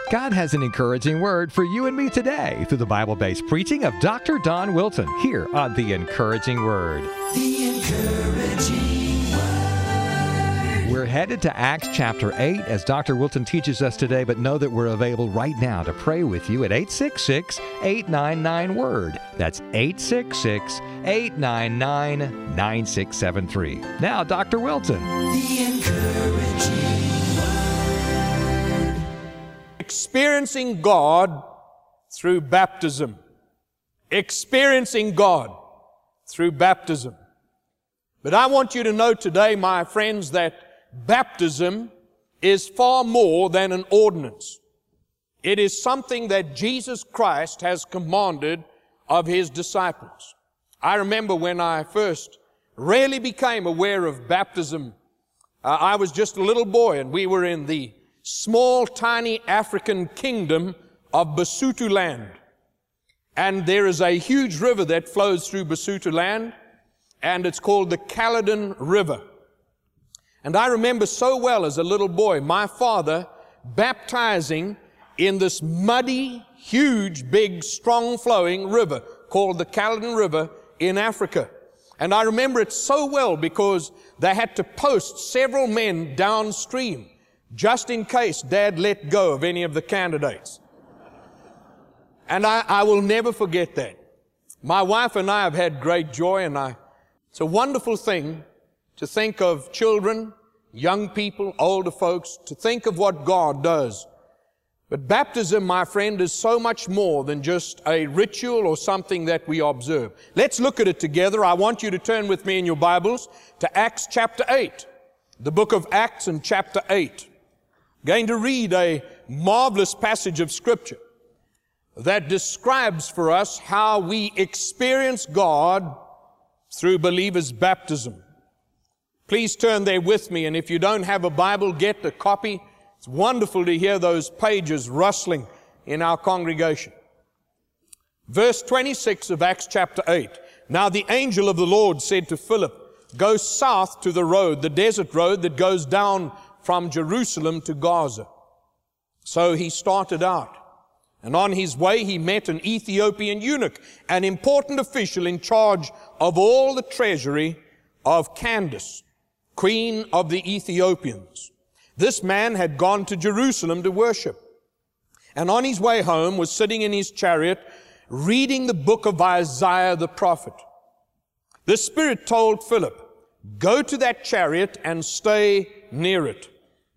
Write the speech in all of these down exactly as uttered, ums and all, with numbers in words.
God has an encouraging word for you and me today through the Bible-based preaching of Doctor Don Wilson here on The Encouraging Word. The Encouraging Word. We're headed to Acts chapter eight as Doctor Wilson teaches us today, but know that we're available right now to pray with you at eight six six, eight nine nine, WORD. That's eight six six, eight nine nine, nine six seven three. Now, Doctor Wilson. The Encouraging Experiencing God through baptism. Experiencing God through baptism. But I want you to know today, my friends, that baptism is far more than an ordinance. It is something that Jesus Christ has commanded of His disciples. I remember when I first really became aware of baptism, uh, I was just a little boy and we were in the small, tiny African kingdom of Basotho land. And there is a huge river that flows through Basotho land, and it's called the Caledon River. And I remember so well as a little boy, my father baptizing in this muddy, huge, big, strong-flowing river called the Caledon River in Africa. And I remember it so well because they had to post several men downstream just in case Dad let go of any of the candidates. And I, I will never forget that. My wife and I have had great joy, and I, it's a wonderful thing to think of children, young people, older folks, to think of what God does. But baptism, my friend, is so much more than just a ritual or something that we observe. Let's look at it together. I want you to turn with me in your Bibles to Acts chapter eight, the book of Acts and chapter eight. Going to read a marvelous passage of Scripture that describes for us how we experience God through believers' baptism. Please turn there with me, and if you don't have a Bible, get a copy. It's wonderful to hear those pages rustling in our congregation. Verse twenty-six of Acts chapter eight. Now the angel of the Lord said to Philip, go south to the road, the desert road that goes down from Jerusalem to Gaza. So he started out. And on his way he met an Ethiopian eunuch, an important official in charge of all the treasury of Candace, queen of the Ethiopians. This man had gone to Jerusalem to worship. And on his way home was sitting in his chariot reading the book of Isaiah the prophet. The Spirit told Philip, go to that chariot and stay near it.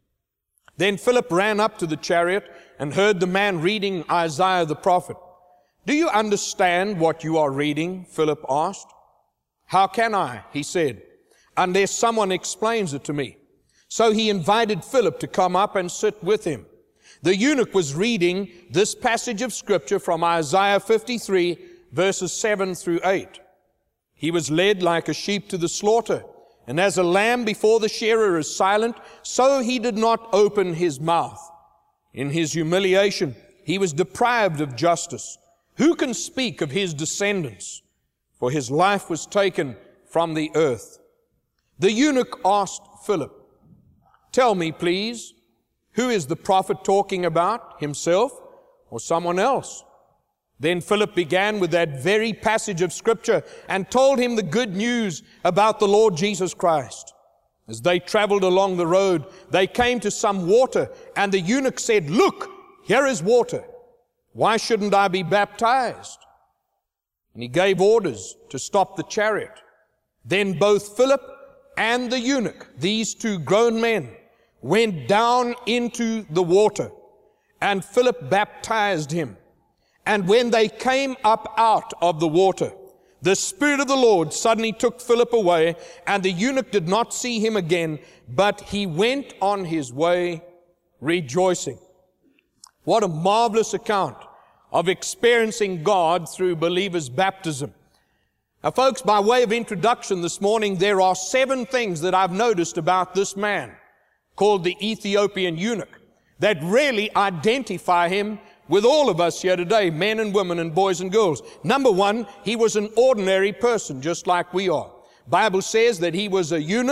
Then Philip ran up to the chariot and heard the man reading Isaiah the prophet. Do you understand what you are reading? Philip asked. How can I? He said, unless someone explains it to me. So he invited Philip to come up and sit with him. The eunuch was reading this passage of Scripture from Isaiah fifty-three, verses seven through eight. He was led like a sheep to the slaughter, and as a lamb before the shearer is silent, so he did not open his mouth. In his humiliation, he was deprived of justice. Who can speak of his descendants? For his life was taken from the earth. The eunuch asked Philip, tell me, please, who is the prophet talking about, himself or someone else? Then Philip began with that very passage of Scripture and told him the good news about the Lord Jesus Christ. As they traveled along the road, they came to some water, and the eunuch said, look, here is water. Why shouldn't I be baptized? And he gave orders to stop the chariot. Then both Philip and the eunuch, these two grown men, went down into the water, and Philip baptized him. And when they came up out of the water, the Spirit of the Lord suddenly took Philip away, and the eunuch did not see him again, but he went on his way rejoicing. What a marvelous account of experiencing God through believers' baptism. Now, folks, by way of introduction this morning, there are seven things that I've noticed about this man called the Ethiopian eunuch that really identify him with all of us here today, men and women and boys and girls. Number one, he was an ordinary person, just like we are. Bible says that he was a eunuch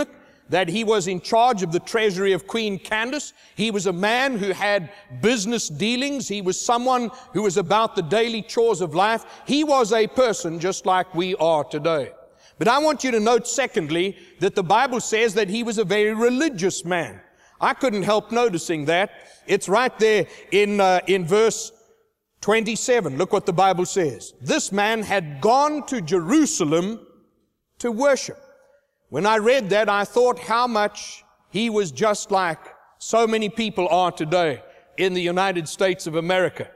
that he was in charge of the treasury of Queen Candace. He was a man who had business dealings. He was someone who was about the daily chores of life. He was a person just like we are today. But I want you to note, secondly, that the Bible says that he was a very religious man. I couldn't help noticing that. It's right there in, uh, in verse twenty-seven. Look what the Bible says. This man had gone to Jerusalem to worship. When I read that, I thought how much he was just like so many people are today in the United States of America.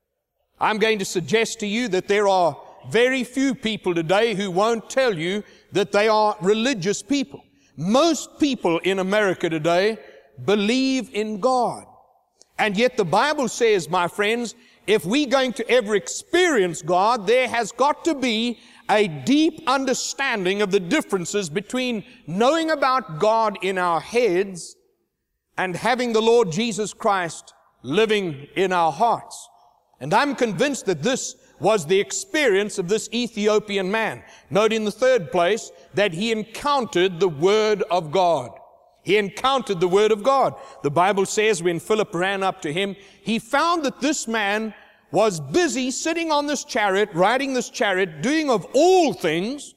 I'm going to suggest to you that there are very few people today who won't tell you that they are religious people. Most people in America today believe in God. And yet the Bible says, my friends, if we're going to ever experience God, there has got to be a deep understanding of the differences between knowing about God in our heads and having the Lord Jesus Christ living in our hearts. And I'm convinced that this was the experience of this Ethiopian man. Note in the third place that he encountered the Word of God. He encountered the Word of God. The Bible says when Philip ran up to him, he found that this man was busy sitting on this chariot, riding this chariot, doing of all things,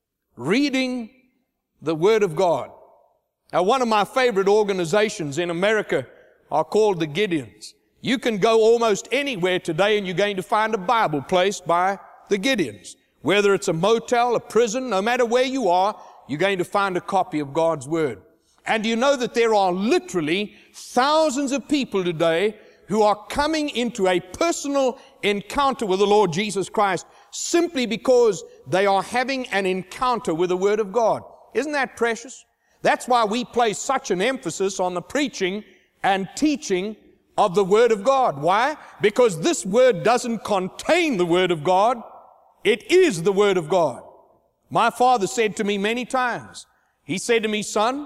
reading the Word of God. Now, one of my favorite organizations in America are called the Gideons. You can go almost anywhere today and you're going to find a Bible placed by the Gideons. Whether it's a motel, a prison, no matter where you are, you're going to find a copy of God's Word. And you know that there are literally thousands of people today who are coming into a personal encounter with the Lord Jesus Christ simply because they are having an encounter with the Word of God. Isn't that precious? That's why we place such an emphasis on the preaching and teaching of the Word of God. Why? Because this Word doesn't contain the Word of God. It is the Word of God. My father said to me many times, he said to me, son,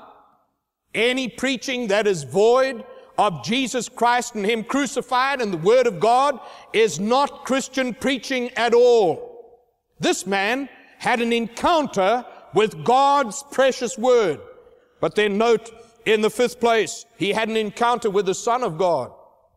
any preaching that is void of Jesus Christ and Him crucified and the Word of God is not Christian preaching at all. This man had an encounter with God's precious Word. But then note, in the fifth place, he had an encounter with the Son of God.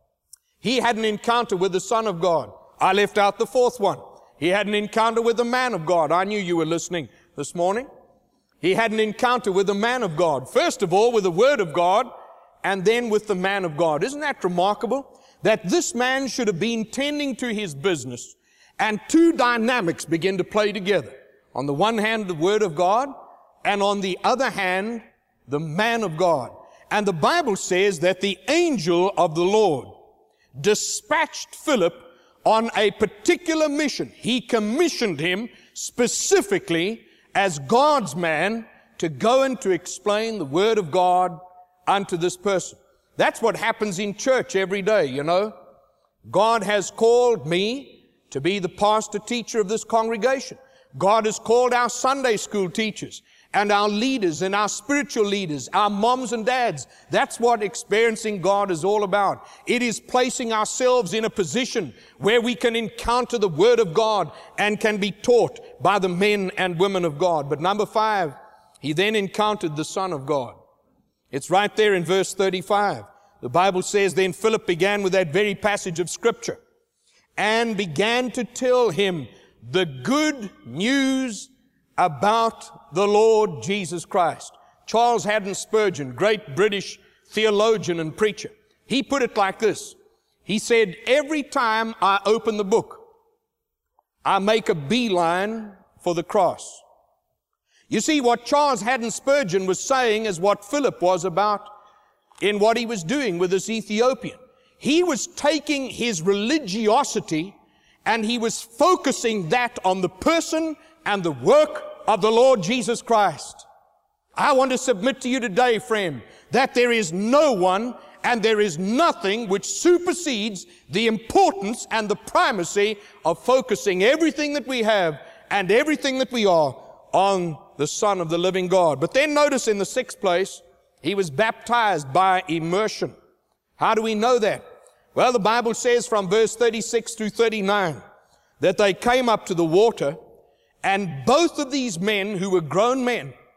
He had an encounter with the Son of God. I left out the fourth one. He had an encounter with the man of God. I knew you were listening this morning. He had an encounter with the man of God. First of all, with the Word of God, and then with the man of God. Isn't that remarkable? That this man should have been tending to his business, and two dynamics begin to play together. On the one hand, the Word of God, and on the other hand, the man of God. And the Bible says that the angel of the Lord dispatched Philip on a particular mission. He commissioned him specifically as God's man to go and to explain the Word of God unto this person. That's what happens in church every day, you know. God has called me to be the pastor teacher of this congregation. God has called our Sunday school teachers and our leaders and our spiritual leaders, our moms and dads. That's what experiencing God is all about. It is placing ourselves in a position where we can encounter the Word of God and can be taught by the men and women of God. But number five, he then encountered the Son of God. It's right there in verse thirty-five. The Bible says, then Philip began with that very passage of Scripture and began to tell him the good news about the Lord Jesus Christ. Charles Haddon Spurgeon, great British theologian and preacher, he put it like this. He said, every time I open the book, I make a beeline for the cross. You see, what Charles Haddon Spurgeon was saying is what Philip was about in what he was doing with this Ethiopian. He was taking his religiosity and he was focusing that on the person and the work of the Lord Jesus Christ. I want to submit to you today, friend, that there is no one and there is nothing which supersedes the importance and the primacy of focusing everything that we have and everything that we are on the Son of the living God. But then notice in the sixth place, he was baptized by immersion. How do we know that? Well, the Bible says from verse thirty-six through thirty-nine that they came up to the water, and both of these men who were grown men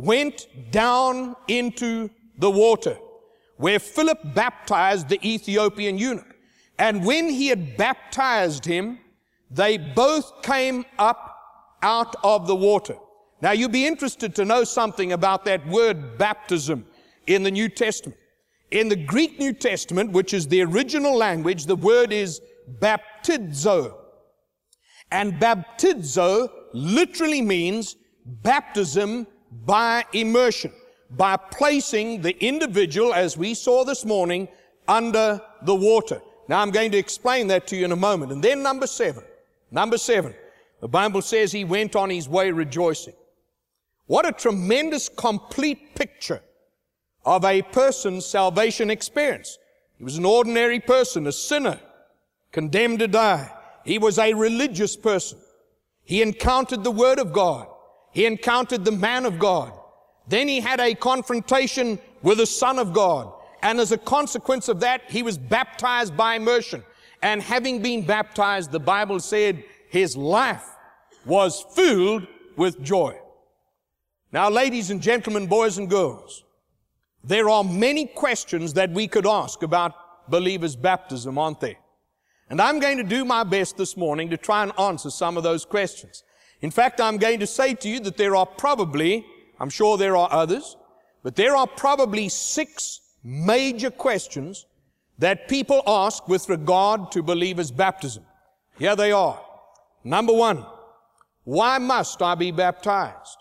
went down into the water, where Philip baptized the Ethiopian eunuch. And when he had baptized him, they both came up out of the water. Now, you'll be interested to know something about that word baptism in the New Testament. In the Greek New Testament, which is the original language, the word is baptizo. And baptizo literally means baptism by immersion, by placing the individual, as we saw this morning, under the water. Now, I'm going to explain that to you in a moment. And then number seven. Number seven. The Bible says he went on his way rejoicing. What a tremendous, complete picture of a person's salvation experience. He was an ordinary person, a sinner, condemned to die. He was a religious person. He encountered the Word of God. He encountered the man of God. Then he had a confrontation with the Son of God. And as a consequence of that, he was baptized by immersion. And having been baptized, the Bible said his life was filled with joy. Now, ladies and gentlemen, boys and girls, there are many questions that we could ask about believers' baptism, aren't there? And I'm going to do my best this morning to try and answer some of those questions. In fact, I'm going to say to you that there are probably, I'm sure there are others, but there are probably six major questions that people ask with regard to believers' baptism. Here they are. Number one, why must I be baptized?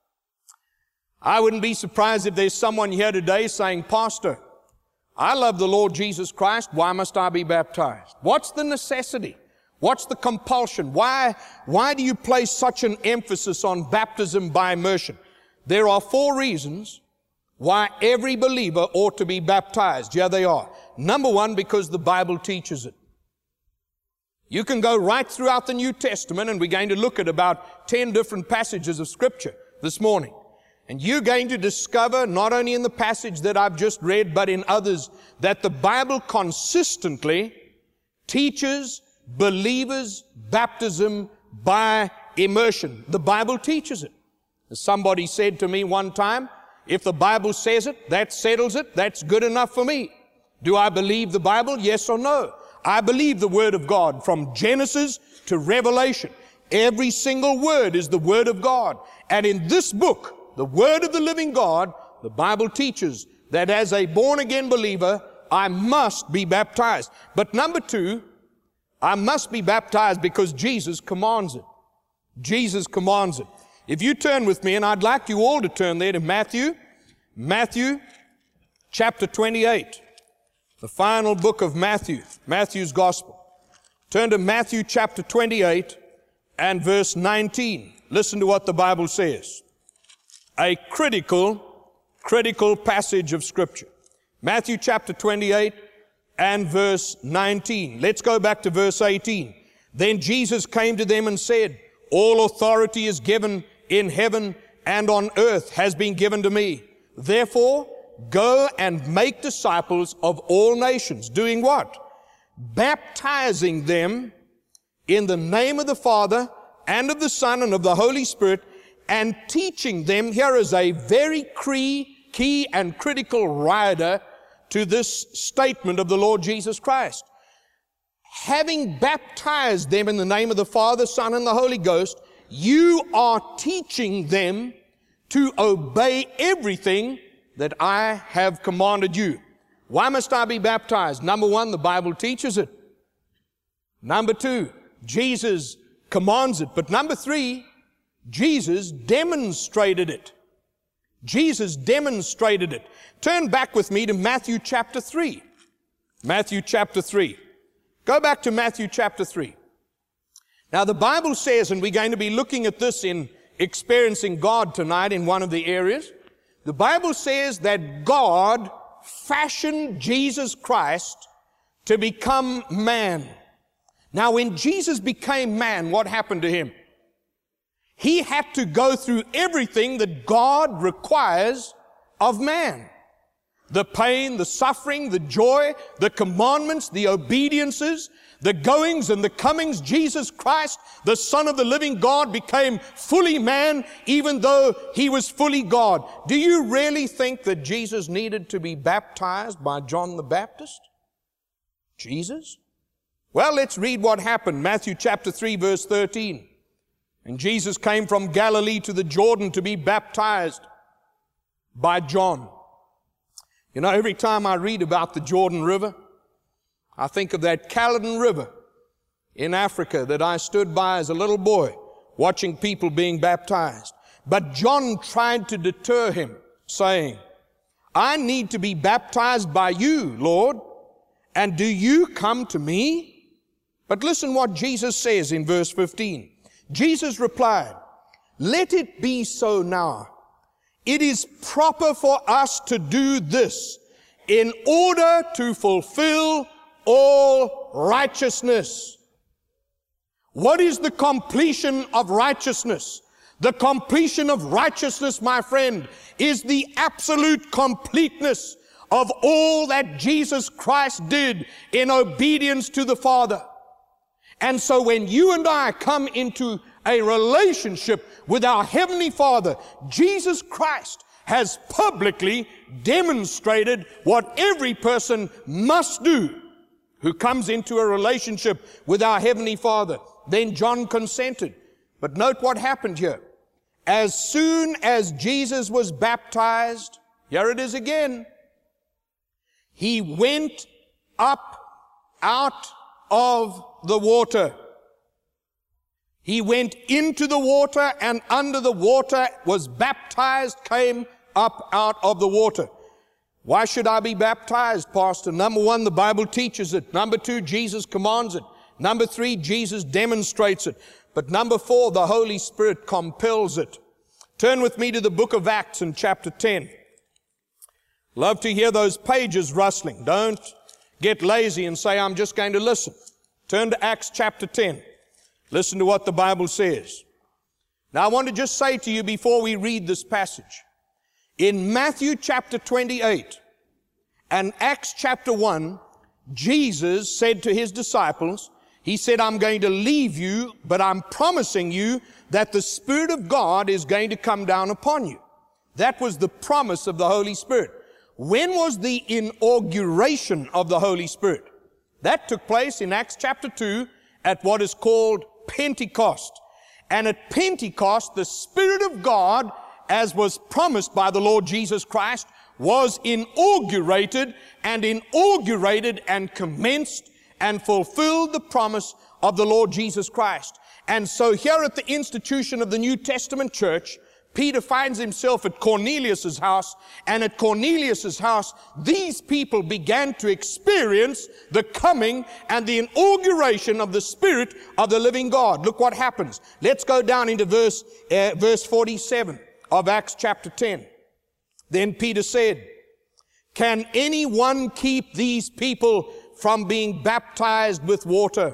I wouldn't be surprised if there's someone here today saying, Pastor, I love the Lord Jesus Christ. Why must I be baptized? What's the necessity? What's the compulsion? Why, why do you place such an emphasis on baptism by immersion? There are four reasons why every believer ought to be baptized. Yeah, they are. Number one, because the Bible teaches it. You can go right throughout the New Testament, and we're going to look at about ten different passages of Scripture this morning. And you're going to discover, not only in the passage that I've just read, but in others, that the Bible consistently teaches believers baptism by immersion. The Bible teaches it. As somebody said to me one time, if the Bible says it, that settles it, that's good enough for me. Do I believe the Bible? Yes or no? I believe the Word of God from Genesis to Revelation. Every single word is the Word of God. And in this book, the Word of the living God, the Bible teaches that as a born-again believer, I must be baptized. But number two, I must be baptized because Jesus commands it. Jesus commands it. If you turn with me, and I'd like you all to turn there to Matthew, Matthew chapter twenty-eight, the final book of Matthew, Matthew's Gospel. Turn to Matthew chapter twenty-eight and verse nineteen. Listen to what the Bible says. A critical, critical passage of Scripture. Matthew chapter twenty-eight and verse nineteen. Let's go back to verse eighteen. Then Jesus came to them and said, all authority is given in heaven and on earth has been given to me. Therefore, go and make disciples of all nations. Doing what? Baptizing them in the name of the Father and of the Son and of the Holy Spirit, and teaching them. Here is a very key, key and critical rider to this statement of the Lord Jesus Christ. Having baptized them in the name of the Father, Son, and the Holy Ghost, you are teaching them to obey everything that I have commanded you. Why must I be baptized? Number one, the Bible teaches it. Number two, Jesus commands it. But number three, Jesus demonstrated it. Jesus demonstrated it. Turn back with me to Matthew chapter three. Matthew chapter three. Go back to Matthew chapter three. Now the Bible says, and we're going to be looking at this in Experiencing God tonight in one of the areas. The Bible says that God fashioned Jesus Christ to become man. Now when Jesus became man, what happened to him? He had to go through everything that God requires of man. the pain, the suffering, the joy, the commandments, the obediences, the goings and the comings, Jesus Christ, the Son of the living God, became fully man, even though He was fully God. Do you really think that Jesus needed to be baptized by John the Baptist? Jesus? Well, let's read what happened. Matthew chapter three, verse thirteen. And Jesus came from Galilee to the Jordan to be baptized by John. You know, every time I read about the Jordan River, I think of that Caledon River in Africa that I stood by as a little boy, watching people being baptized. But John tried to deter him, saying, I need to be baptized by you, Lord, and do you come to me? But listen what Jesus says in verse fifteen. Jesus replied, let it be so now. It is proper for us to do this in order to fulfill all righteousness. What is the completion of righteousness? The completion of righteousness, my friend, is the absolute completeness of all that Jesus Christ did in obedience to the Father. And so when you and I come into a relationship with our Heavenly Father, Jesus Christ has publicly demonstrated what every person must do who comes into a relationship with our Heavenly Father. Then John consented. But note what happened here. As soon as Jesus was baptized, here it is again, He went up out of the water. He went into the water and under the water, was baptized, came up out of the water. Why should I be baptized, Pastor? Number one, the Bible teaches it. Number two, Jesus commands it. Number three, Jesus demonstrates it. But number four, the Holy Spirit compels it. Turn with me to the book of Acts in chapter ten. Love to hear those pages rustling. Don't get lazy and say, I'm just going to listen. Turn to Acts chapter ten. Listen to what the Bible says. Now I want to just say to you before we read this passage, in Matthew chapter twenty-eight and Acts chapter one, Jesus said to His disciples, He said, I'm going to leave you, but I'm promising you that the Spirit of God is going to come down upon you. That was the promise of the Holy Spirit. When was the inauguration of the Holy Spirit? That took place in Acts chapter two at what is called Pentecost. And at Pentecost, the Spirit of God, as was promised by the Lord Jesus Christ, was inaugurated and inaugurated and commenced and fulfilled the promise of the Lord Jesus Christ. And so here at the institution of the New Testament church, Peter finds himself at Cornelius' house, and at Cornelius' house, these people began to experience the coming and the inauguration of the Spirit of the living God. Look what happens. Let's go down into verse, uh, verse forty-seven of Acts chapter ten. Then Peter said, can anyone keep these people from being baptized with water?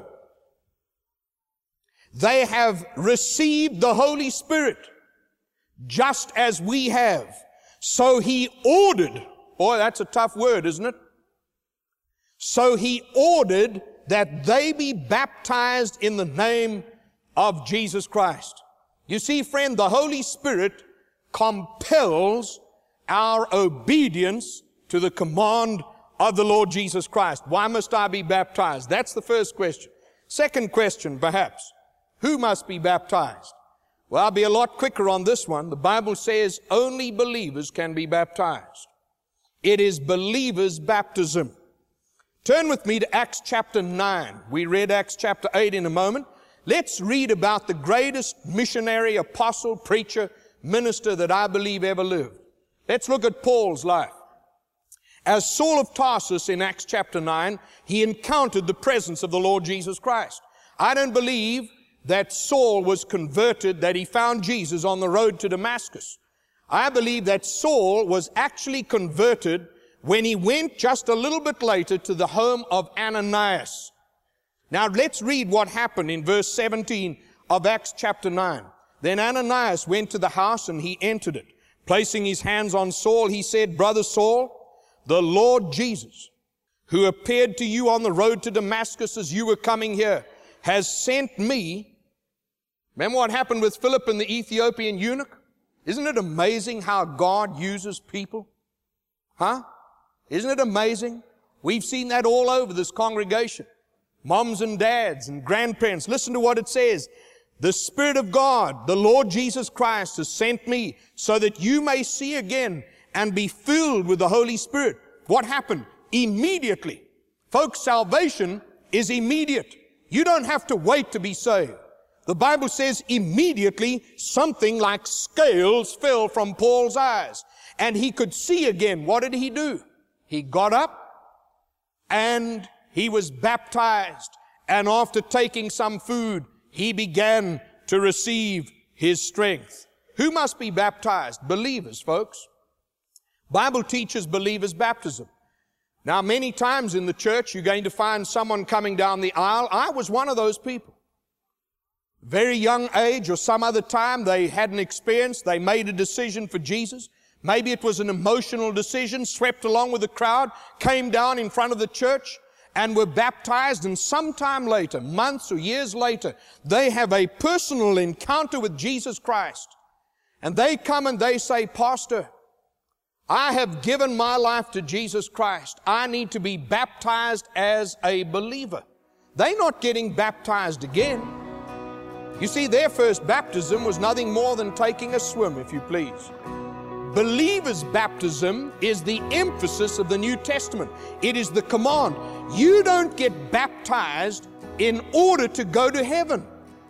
They have received the Holy Spirit, just as we have. So He ordered, boy, that's a tough word, isn't it? So He ordered that they be baptized in the name of Jesus Christ. You see, friend, the Holy Spirit compels our obedience to the command of the Lord Jesus Christ. Why must I be baptized? That's the first question. Second question, perhaps, who must be baptized? Well, I'll be a lot quicker on this one. The Bible says only believers can be baptized. It is believers' baptism. Turn with me to Acts chapter nine. We read Acts chapter eight in a moment. Let's read about the greatest missionary, apostle, preacher, minister that I believe ever lived. Let's look at Paul's life. As Saul of Tarsus in Acts chapter nine, he encountered the presence of the Lord Jesus Christ. I don't believe that Saul was converted, that he found Jesus on the road to Damascus. I believe that Saul was actually converted when he went just a little bit later to the home of Ananias. Now let's read what happened in verse seventeen of Acts chapter nine. Then Ananias went to the house and he entered it. Placing his hands on Saul, he said, Brother Saul, the Lord Jesus, who appeared to you on the road to Damascus as you were coming here, has sent me. Remember what happened with Philip and the Ethiopian eunuch? Isn't it amazing how God uses people? Huh? Isn't it amazing? We've seen that all over this congregation. Moms and dads and grandparents. Listen to what it says. The Spirit of God, the Lord Jesus Christ, has sent me so that you may see again and be filled with the Holy Spirit. What happened? Immediately. Folks, salvation is immediate. You don't have to wait to be saved. The Bible says immediately something like scales fell from Paul's eyes and he could see again. What did he do? He got up and he was baptized, and after taking some food, he began to receive his strength. Who must be baptized? Believers, folks. Bible teaches believers' baptism. Now, many times in the church, you're going to find someone coming down the aisle. I was one of those people. Very young age or some other time, they had an experience. They made a decision for Jesus. Maybe it was an emotional decision, swept along with the crowd, came down in front of the church, and were baptized, and sometime later, months or years later, they have a personal encounter with Jesus Christ. And they come and they say, Pastor, I have given my life to Jesus Christ. I need to be baptized as a believer. They're not getting baptized again. You see, their first baptism was nothing more than taking a swim, if you please. Believer's baptism is the emphasis of the New Testament. It is the command. You don't get baptized in order to go to heaven.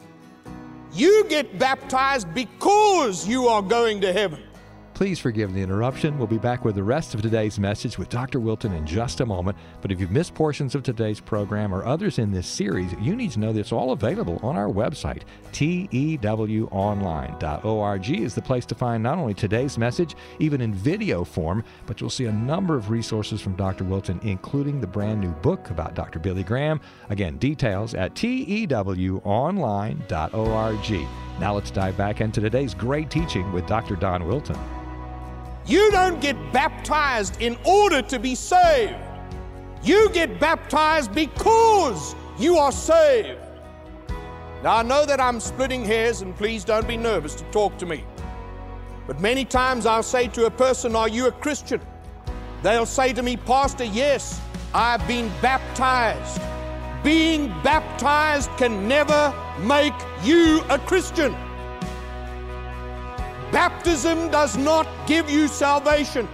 You get baptized because you are going to heaven. Please forgive the interruption. We'll be back with the rest of today's message with Doctor Wilton in just a moment. But if you've missed portions of today's program or others in this series, you need to know that it's all available on our website. T E W online dot org is the place to find not only today's message, even in video form, but you'll see a number of resources from Doctor Wilton, including the brand new book about Doctor Billy Graham. Again, details at T E W online dot org. Now let's dive back into today's great teaching with Doctor Don Wilton. You don't get baptized in order to be saved. You get baptized because you are saved. Now, I know that I'm splitting hairs, and please don't be nervous to talk to me. But many times I'll say to a person, are you a Christian? They'll say to me, Pastor, yes, I've been baptized. Being baptized can never make you a Christian. Baptism does not give you salvation.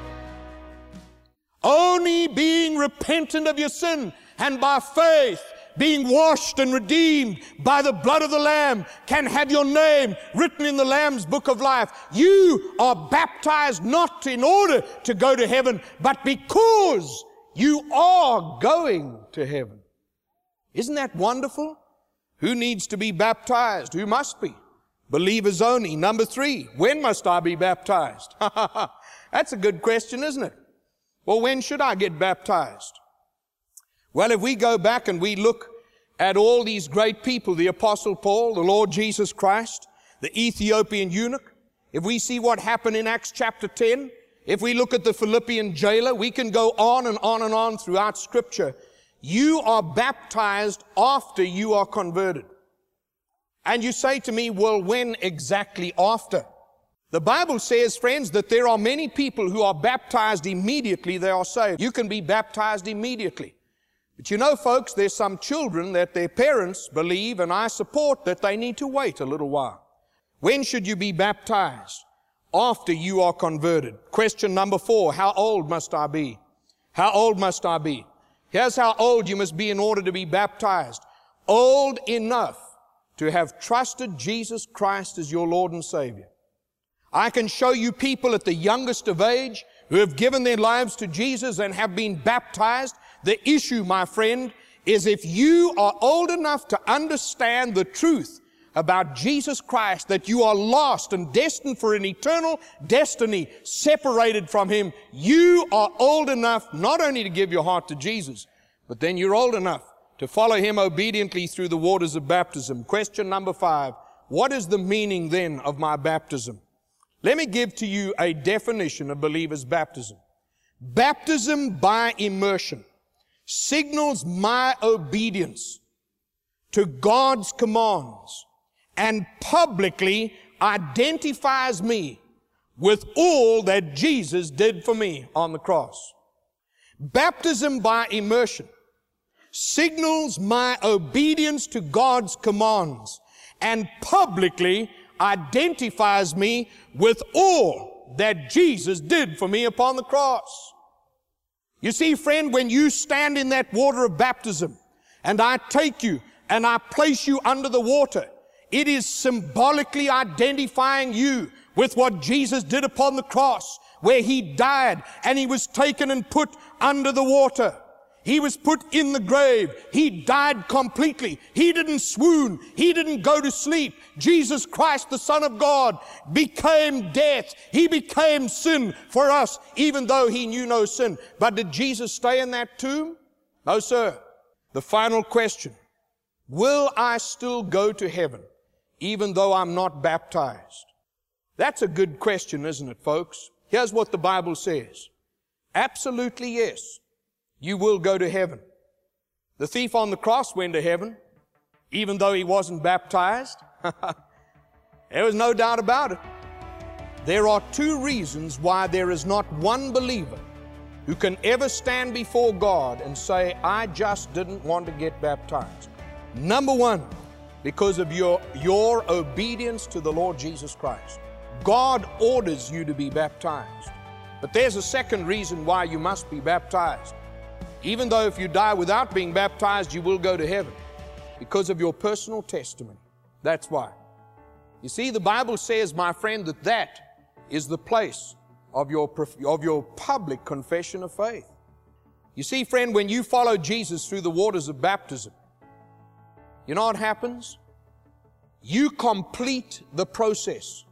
Only being repentant of your sin and by faith being washed and redeemed by the blood of the Lamb can have your name written in the Lamb's book of life. You are baptized not in order to go to heaven, but because you are going to heaven. Isn't that wonderful? Who needs to be baptized? Who must be? Believers only. Number three, when must I be baptized? That's a good question, isn't it? Well, when should I get baptized? Well, if we go back and we look at all these great people, the Apostle Paul, the Lord Jesus Christ, the Ethiopian eunuch, if we see what happened in Acts chapter ten, if we look at the Philippian jailer, we can go on and on and on throughout Scripture. You are baptized after you are converted. And you say to me, well, when exactly after? The Bible says, friends, that there are many people who are baptized immediately they are saved. You can be baptized immediately. But you know, folks, there's some children that their parents believe, and I support, that they need to wait a little while. When should you be baptized? After you are converted. Question number four, how old must I be? How old must I be? Here's how old you must be in order to be baptized. Old enough to have trusted Jesus Christ as your Lord and Savior. I can show you people at the youngest of age who have given their lives to Jesus and have been baptized. The issue, my friend, is if you are old enough to understand the truth about Jesus Christ, that you are lost and destined for an eternal destiny separated from Him, you are old enough not only to give your heart to Jesus, but then you're old enough to follow Him obediently through the waters of baptism. Question number five, what is the meaning then of my baptism? Let me give to you a definition of believer's baptism. Baptism by immersion signals my obedience to God's commands and publicly identifies me with all that Jesus did for me on the cross. Baptism by immersion signals my obedience to God's commands and publicly identifies me with all that Jesus did for me upon the cross. You see, friend, when you stand in that water of baptism and I take you and I place you under the water, it is symbolically identifying you with what Jesus did upon the cross, where He died and He was taken and put under the water. He was put in the grave. He died completely. He didn't swoon. He didn't go to sleep. Jesus Christ, the Son of God, became death. He became sin for us, even though He knew no sin. But did Jesus stay in that tomb? No, sir. The final question, will I still go to heaven, even though I'm not baptized? That's a good question, isn't it, folks? Here's what the Bible says. Absolutely yes. You will go to heaven. The thief on the cross went to heaven, even though he wasn't baptized. There was no doubt about it. There are two reasons why there is not one believer who can ever stand before God and say, I just didn't want to get baptized. Number one, because of your, your obedience to the Lord Jesus Christ. God orders you to be baptized. But there's a second reason why you must be baptized. Even though if you die without being baptized, you will go to heaven because of your personal testimony. That's why. You see, the Bible says, my friend, that that is the place of your, of your public confession of faith. You see, friend, when you follow Jesus through the waters of baptism, you know what happens? You complete the process.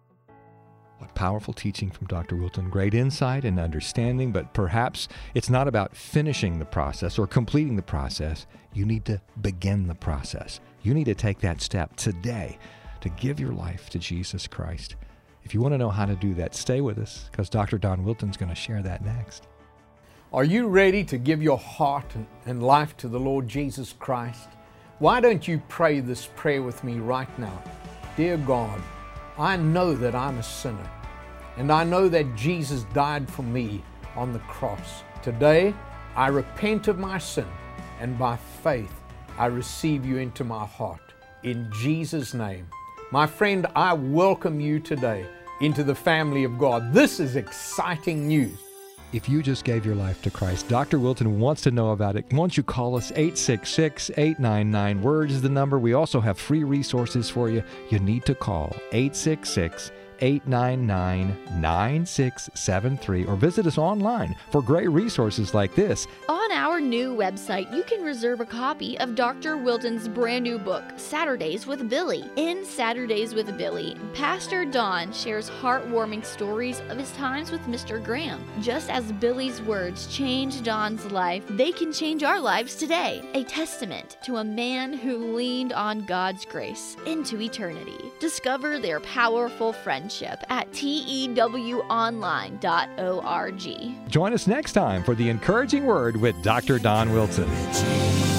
What powerful teaching from Doctor Wilton. Great insight and understanding, but perhaps it's not about finishing the process or completing the process. You need to begin the process. You need to take that step today to give your life to Jesus Christ. If you want to know how to do that, stay with us, because Doctor Don Wilton's going to share that next. Are you ready to give your heart and life to the Lord Jesus Christ? Why don't you pray this prayer with me right now? Dear God, I know that I'm a sinner, and I know that Jesus died for me on the cross. Today, I repent of my sin, and by faith, I receive you into my heart. In Jesus' name. My friend, I welcome you today into the family of God. This is exciting news. If you just gave your life to Christ, Doctor Wilton wants to know about it. Why don't you call us? Eight six six, eight nine nine, WORD is the number. We also have free resources for you. You need to call eight six six, eight nine nine, nine six seven three or visit us online for great resources like this. On our new website, you can reserve a copy of Doctor Wilton's brand new book, Saturdays with Billy. In Saturdays with Billy, Pastor Don shares heartwarming stories of his times with Mister Graham. Just as Billy's words changed Don's life, they can change our lives today. A testament to a man who leaned on God's grace into eternity. Discover their powerful friendship at T E W online dot org. Join us next time for the encouraging word with Doctor Don Wilton.